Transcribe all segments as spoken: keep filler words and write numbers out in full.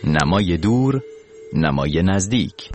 نمای دور، نمای نزدیک.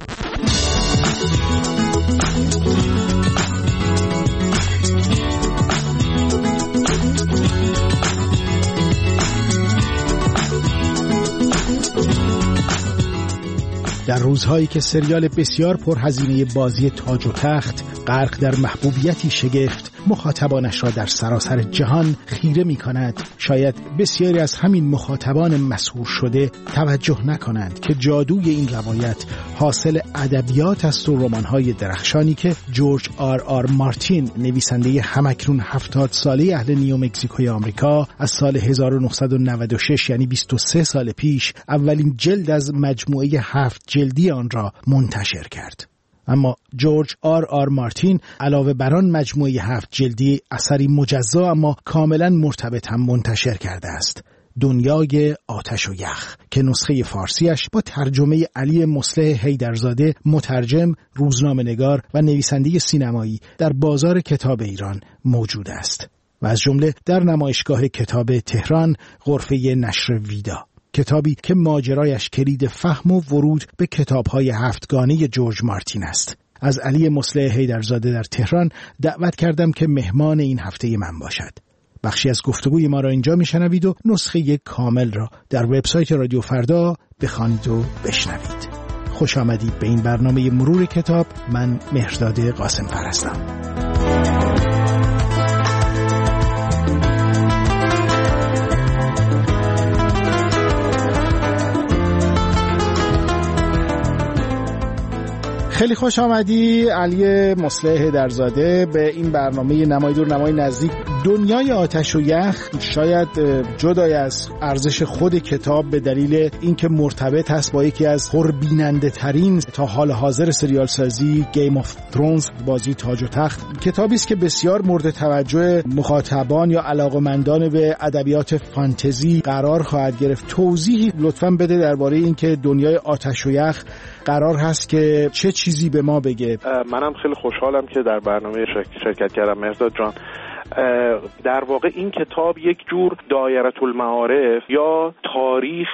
در روزهایی که سریال بسیار پرهزینه بازی تاج و تخت غرق در محبوبیتی شگفت مخاطبانش را در سراسر جهان خیره می کند، شاید بسیاری از همین مخاطبان مسحور شده توجه نکنند که جادوی این روایت حاصل ادبیات است و رمان‌های درخشانی که جورج آر آر مارتین، نویسنده همکنون هفتاد ساله اهل نیومکزیکوی آمریکا، از سال هزار و نهصد و نود و شش یعنی بیست و سه سال پیش اولین جلد از مجموعه هفت جلدی آن را منتشر کرد. اما جورج آر آر مارتین علاوه بر آن مجموعه هفت جلدی اثری مجزا اما کاملا مرتبط هم منتشر کرده است، دنیای آتش و یخ، که نسخه فارسیش با ترجمه علی مصلح حیدرزاده، مترجم، روزنامه‌نگار و نویسنده سینمایی در بازار کتاب ایران موجود است و از جمله در نمایشگاه کتاب تهران غرفه نشر ویدا. کتابی که ماجرایش کلید فهم و ورود به کتاب‌های هفتگانه جورج مارتین است. از علی مصلح حیدرزاده در تهران دعوت کردم که مهمان این هفته من باشد. بخشی از گفتگوی ما را اینجا میشنوید و نسخه کامل را در وبسایت رادیو فردا بخوانید و بشنوید. خوش آمدید به این برنامه مرور کتاب. من مهرداد قاسم‌فر هستم. خیلی خوش آمدی علی مصلح حیدرزاده به این برنامه نمای دور نمای نزدیک. دنیای آتش و یخ شاید جدای از ارزش خود کتاب به دلیل اینکه مرتبط هست با یکی از پربیننده ترین تا حال حاضر سریال سازی گیم آف ترونز، بازی تاج و تخت، کتابی است که بسیار مورد توجه مخاطبان یا علاقه‌مندان به ادبیات فانتزی قرار خواهد گرفت. توضیحی لطفاً بده درباره اینکه دنیای آتش و یخ قرار هست که چه چیزی به ما بگه. منم خیلی خوشحالم که در برنامه شرکت کردم مهرداد جان. در واقع این کتاب یک جور دایره المعارف یا تاریخ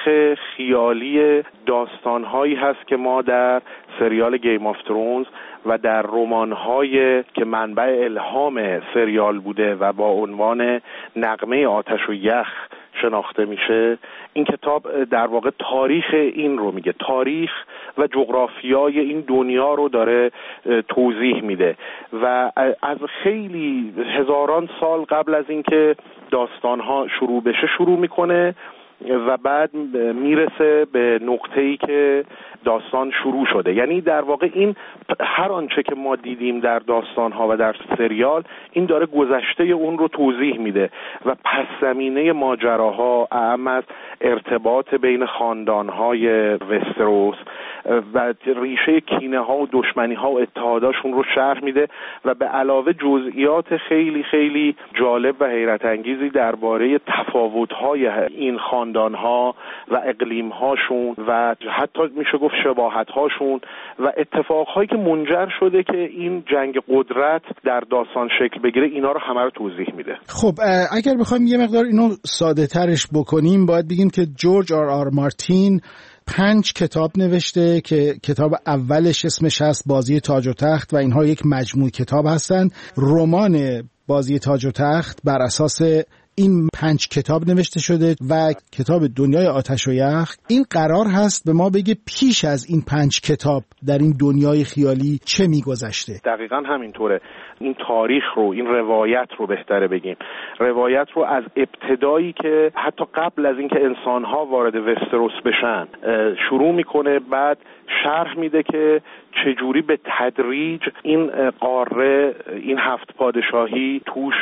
خیالی داستانهایی هست که ما در سریال گیم آف ترونز و در رمان‌های که منبع الهام سریال بوده و با عنوان نغمه آتش و یخ شناخته میشه. این کتاب در واقع تاریخ این رو میگه، تاریخ و جغرافیای این دنیا رو داره توضیح میده و از خیلی هزاران سال قبل از اینکه داستانها شروع بشه شروع میکنه و بعد میرسه به نقطه‌ای که داستان شروع شده. یعنی در واقع این هر آنچه که ما دیدیم در داستان‌ها و در سریال، این داره گذشته اون رو توضیح میده و پس زمینه ماجراها، اعم از ارتباط بین خاندان‌های وستروس و ریشه کینه‌ها و دشمنی‌ها و اتحاداشون رو شرح میده و به علاوه جزئیات خیلی خیلی جالب و حیرت انگیزی درباره تفاوت‌های این خاندان‌ها و اقلیم‌هاشون و حتی میشه گفت شباهت‌هاشون و اتفاقهایی که منجر شده که این جنگ قدرت در داستان شکل بگیره، اینا رو همه رو توضیح میده. خب اگر بخوایم یه مقدار اینو ساده ترش بکنیم، باید بگیم که جورج آر آر مارتین پنج کتاب نوشته که کتاب اولش اسمش هست بازی تاج و تخت و اینها یک مجموعه کتاب هستند. رمان بازی تاج و تخت بر اساس این پنج کتاب نوشته شده و کتاب دنیای آتش و یخ این قرار هست به ما بگه پیش از این پنج کتاب در این دنیای خیالی چه میگذشته. دقیقاً همینطوره. این تاریخ رو، این روایت رو بهتره بگیم، روایت رو از ابتدایی که حتی قبل از اینکه انسان‌ها وارد وستروس بشن شروع میکنه، بعد شرح میده که چجوری به تدریج این قاره، این هفت پادشاهی توش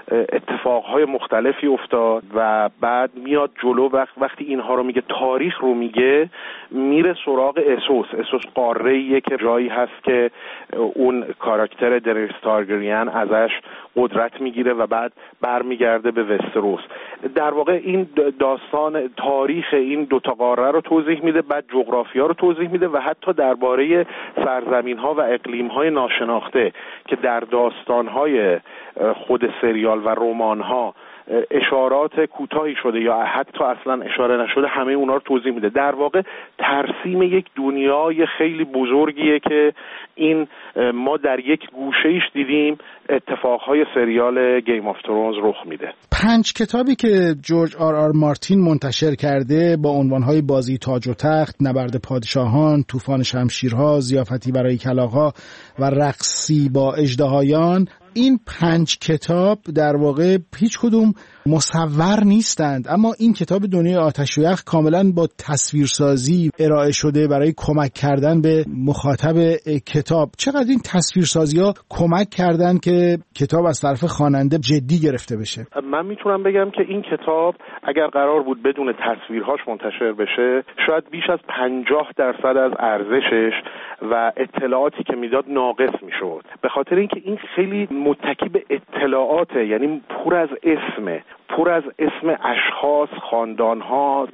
اتفاقهای مختلفی افتاد و بعد میاد جلو. وقت وقتی اینها رو میگه، تاریخ رو میگه، میره سراغ اسوس. اسوس قاره‌ایه که جایی هست که اون کاراکتر دنیس تارگریان ازش قدرت میگیره و بعد برمیگرده به وستروس. در واقع این داستان تاریخ این دوتا قاره رو توضیح میده، بعد جغرافیا رو توضیح میده و حتی درباره سرزمین‌ها و اقلیم‌های ناشناخته که در داستان‌های خود سریال و رمان‌ها اشارات کوتاهی شده یا حتی اصلا اشاره نشده همه اونا رو توضیح میده. در واقع ترسیم یک دنیای خیلی بزرگیه که این ما در یک گوشه‌ایش دیدیم اتفاقهای سریال گیم آف ترونز رخ میده. پنج کتابی که جورج آر آر مارتین منتشر کرده با عنوانهای بازی تاج و تخت، نبرد پادشاهان، طوفان شمشیرها، ضیافتی برای کلاغ‌ها و رقصی با اژدهایان، این پنج کتاب در واقع هیچ کدوم مصور نیستند، اما این کتاب دنیای آتش و یخ کاملا با تصویرسازی ارائه شده برای کمک کردن به مخاطب کتاب. چقدر این تصویرسازی‌ها کمک کردن که کتاب از طرف خواننده جدی گرفته بشه؟ من میتونم بگم که این کتاب اگر قرار بود بدون تصویرهاش منتشر بشه شاید بیش از پنجاه درصد از ارزشش و اطلاعاتی که میداد ناقص میشد، به خاطر اینکه این خیلی متکی به اطلاعاته، یعنی پر از اسمه، پر از اسم اشخاص، خاندان‌ها،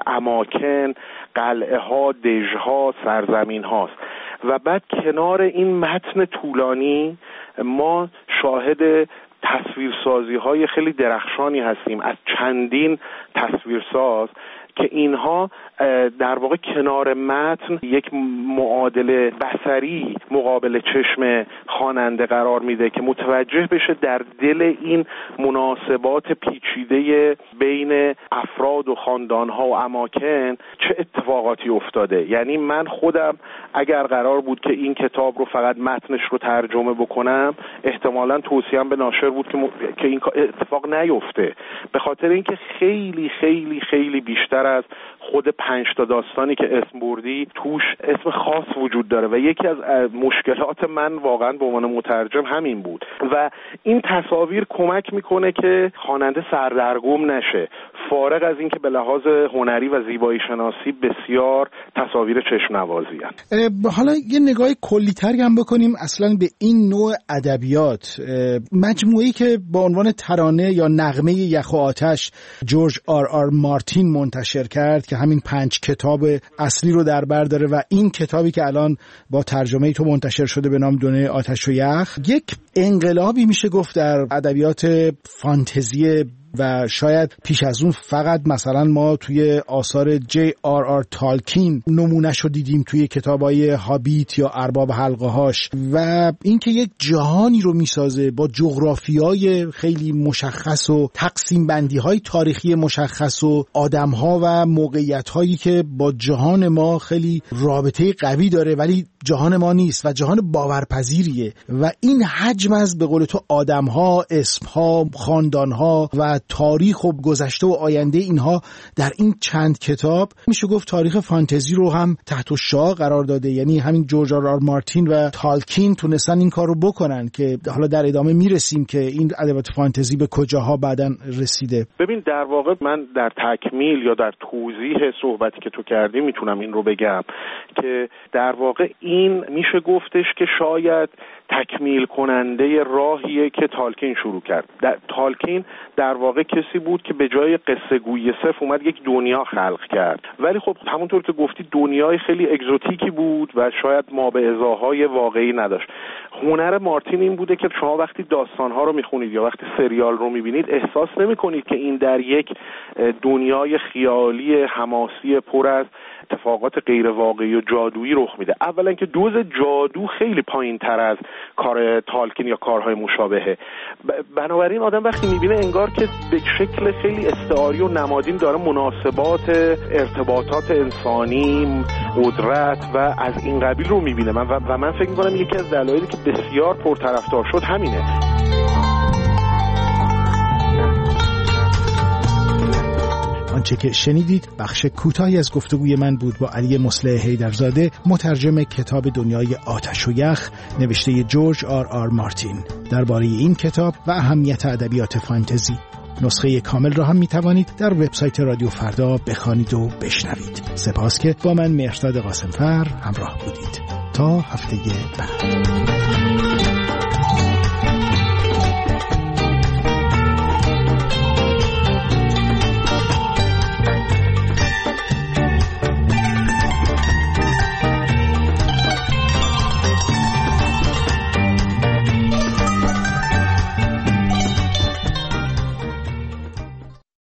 اماکن، قلعه‌ها، دژها، سرزمین هاست و بعد کنار این متن طولانی ما شاهد تصویرسازی‌های خیلی درخشانی هستیم از چندین تصویرساز که اینها در واقع کنار متن یک معادله بصری مقابل چشم خواننده قرار میده که متوجه بشه در دل این مناسبات پیچیده بین افراد و خاندانها و اماکن چه اتفاقاتی افتاده. یعنی من خودم اگر قرار بود که این کتاب رو فقط متنش رو ترجمه بکنم احتمالاً توصیه‌ام به ناشر بود که م... که این اتفاق نیفته، به خاطر اینکه خیلی خیلی خیلی بیشتر از خود پنج تا داستانی که اسم بردی توش اسم خاص وجود داره و یکی از مشکلات من واقعا به عنوان مترجم همین بود و این تصاویر کمک میکنه که خواننده سردرگم نشه، فارغ از اینکه به لحاظ هنری و زیبایی شناسی بسیار تصاویر چشم نوازی هستند. حالا یه نگاه کلی‌تری هم بکنیم اصلا به این نوع ادبیات، مجموعه‌ای که با عنوان ترانه یا نغمه یخ و آتش جورج آر آر مارتین منتشر کرد که همین پنج کتاب اصلی رو در بر داره و این کتابی که الان با ترجمه تو منتشر شده به نام دنیای آتش و یخ یک انقلابی میشه گفت در ادبیات فانتزی و شاید پیش از اون فقط مثلا ما توی آثار جی آر آر تالکین نمونه‌شو دیدیم توی کتابای هابیت یا ارباب حلقه هاش و اینکه یک جهانی رو میسازه با جغرافیای خیلی مشخص و تقسیم بندی های تاریخی مشخص و آدم ها و موقعیت هایی که با جهان ما خیلی رابطه قوی داره ولی جهان ما نیست و جهان باورپذیریه و این حجم از به قول تو آدم ها، اسم ها، خاندان ها و تاریخ و گذشته و آینده اینها در این چند کتاب میشه گفت تاریخ فانتزی رو هم تحت الشعاع قرار داده. یعنی همین جورج آر آر مارتین و تالکین تونستن این کار رو بکنن که حالا در ادامه میرسیم که این ادبیات فانتزی به کجاها بعدن رسیده. ببین در واقع من در تکمیل یا در توضیح صحبتی که تو کردی میتونم این رو بگم که در واقع این میشه گفتش که شاید تکمیل کننده راهیه که تالکین شروع کرد. در تالکین در واقع کسی بود که به جای قصه گویی صرف اومد یک دنیا خلق کرد، ولی خب همونطور که گفتی دنیای خیلی اگزوتیکی بود و شاید ما به ازاهای واقعی نداشت. هنر مارتین این بوده که شما وقتی داستانها رو میخونید یا وقتی سریال رو میبینید احساس نمیکنید که این در یک دنیای خیالی حماسی پر از اتفاقات غیر واقعی و جادویی رخ میده. اولا که دوز جادو خیلی پایین تر از کار تالکین یا کارهای مشابهه، بنابراین آدم وقتی میبینه انگار که به شکل خیلی استعاری و نمادین داره مناسبات ارتباطات انسانی، قدرت و از این قبیل رو میبینه. من و من فکر میکنم یکی از دلایلی که بسیار پرطرفدار شد همینه. آنچه که شنیدید بخش کوتاهی از گفتگوی من بود با علی مصلح حیدرزاده، مترجم کتاب دنیای آتش و یخ نوشته جورج آر آر مارتین درباره این کتاب و اهمیت ادبیات فانتزی. نسخه کامل را هم می توانید در وبسایت رادیو فردا بخوانید و بشنوید. سپاس که با من مهرداد قاسمفر همراه بودید. تا هفته بعد.